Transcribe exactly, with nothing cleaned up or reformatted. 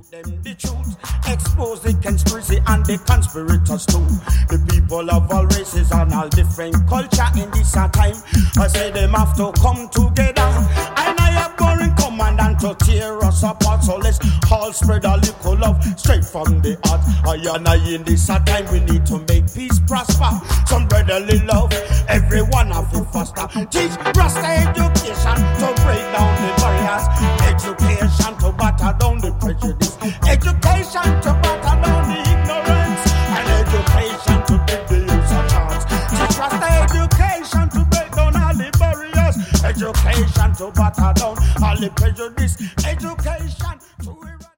them the truth, expose the conspiracy and the conspirators too. The people of all races and all different culture in this time, I say them have to come together. And I have boring commandant to tear us apart. So let's all spread a little love straight from the heart. I and I in this time we need to make peace prosper. Some brotherly love, everyone have to foster. Teach Rasta education to break down the barriers. Education to batter down the prejudice. Education to batter down the ignorance. And education to give the youth a chance. Teach Rasta education to break down all the barriers. Education to batter down all the prejudice. Education